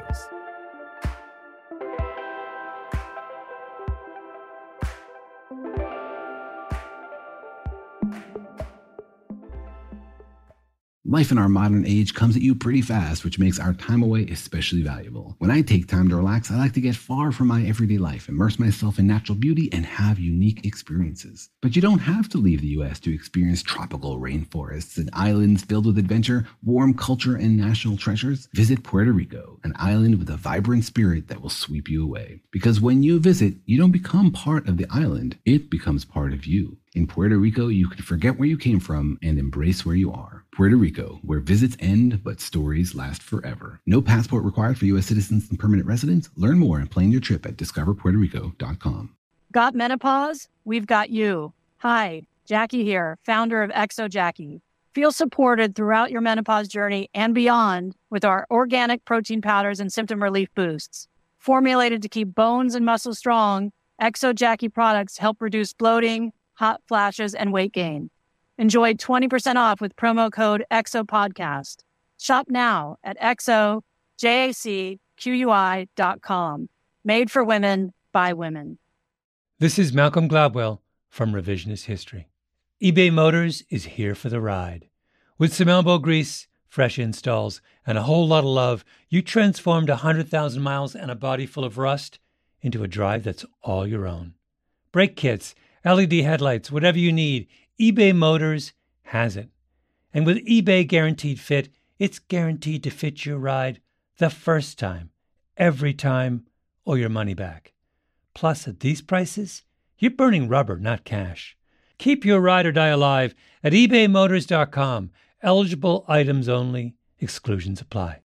Life in our modern age comes at you pretty fast, which makes our time away especially valuable. When I take time to relax, I like to get far from my everyday life, immerse myself in natural beauty, and have unique experiences. But you don't have to leave the U.S. to experience tropical rainforests and islands filled with adventure, warm culture, and national treasures. Visit Puerto Rico, an island with a vibrant spirit that will sweep you away. Because when you visit, you don't become part of the island, it becomes part of you. In Puerto Rico, you can forget where you came from and embrace where you are. Puerto Rico, where visits end, but stories last forever. No passport required for U.S. citizens and permanent residents. Learn more and plan your trip at discoverpuertorico.com. Got menopause? We've got you. Hi, Jackie here, founder of Exo Jackie. Feel supported throughout your menopause journey and beyond with our organic protein powders and symptom relief boosts. Formulated to keep bones and muscles strong, Exo Jackie products help reduce bloating, hot flashes, and weight gain. Enjoy 20% off with promo code EXOPODCAST. Shop now at exojacqui.com. Made for women, by women. This is Malcolm Gladwell from Revisionist History. eBay Motors is here for the ride. With some elbow grease, fresh installs, and a whole lot of love, you transformed 100,000 miles and a body full of rust into a drive that's all your own. Brake kits, LED headlights, whatever you need, eBay Motors has it. And with eBay Guaranteed Fit, it's guaranteed to fit your ride the first time, every time, or your money back. Plus, at these prices, you're burning rubber, not cash. Keep your ride or die alive at ebaymotors.com. Eligible items only. Exclusions apply.